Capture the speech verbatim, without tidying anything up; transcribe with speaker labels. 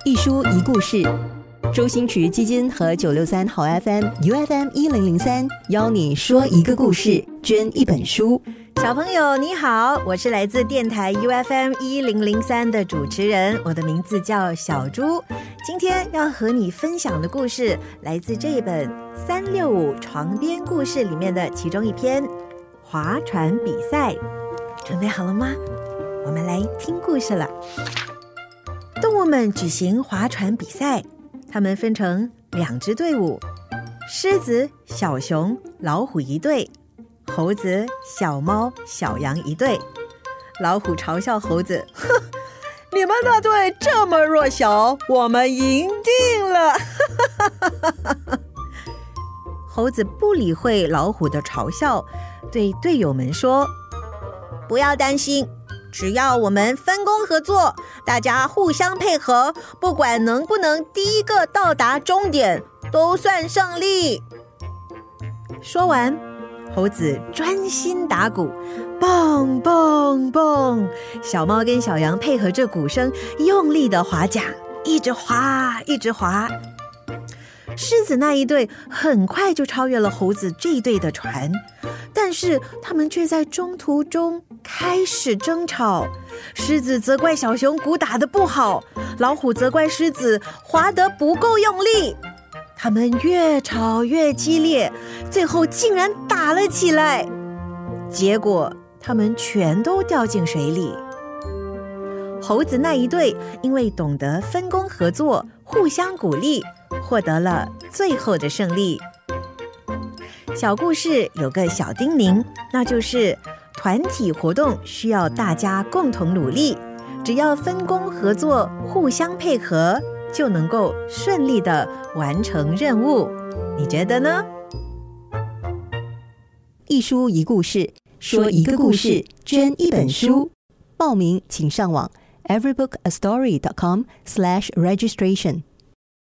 Speaker 1: 一书一故事，周星驰基金和九六三好 F M U F M 一零零三邀你说一个故事，捐一本书。
Speaker 2: 小朋友你好，我是来自电台 U F M 一零零三的主持人，我的名字叫小猪。今天要和你分享的故事来自这一本三六五床边故事里面的其中一篇划船比赛。准备好了吗？我们来听故事了。动物们举行划船比赛，它们分成两支队伍，狮子、小熊、老虎一队，猴子、小猫、小羊一队。老虎嘲笑猴子，哼，你们那队这么弱小，我们赢定了。猴子不理会老虎的嘲笑，对队友们说，不要担心，只要我们分工合作，大家互相配合，不管能不能第一个到达终点，都算胜利。说完，猴子专心打鼓，蹦蹦蹦，小猫跟小羊配合着鼓声，用力的划桨，一直划一直划。狮子那一队很快就超越了猴子这一队的船，但是他们却在中途中开始争吵。狮子责怪小熊鼓打得不好，老虎责怪狮子划得不够用力。他们越吵越激烈，最后竟然打了起来，结果他们全都掉进水里。猴子那一队因为懂得分工合作，互相鼓励，获得了最后的胜利。小故事有个小叮咛，那就是团体活动需要大家共同努力，只要分工合作，互相配合，就能够顺利地完成任务。你觉得呢？
Speaker 1: 一书一故事，说一个故事，捐一本书。报名请上网 everybook a story dot com slash registration。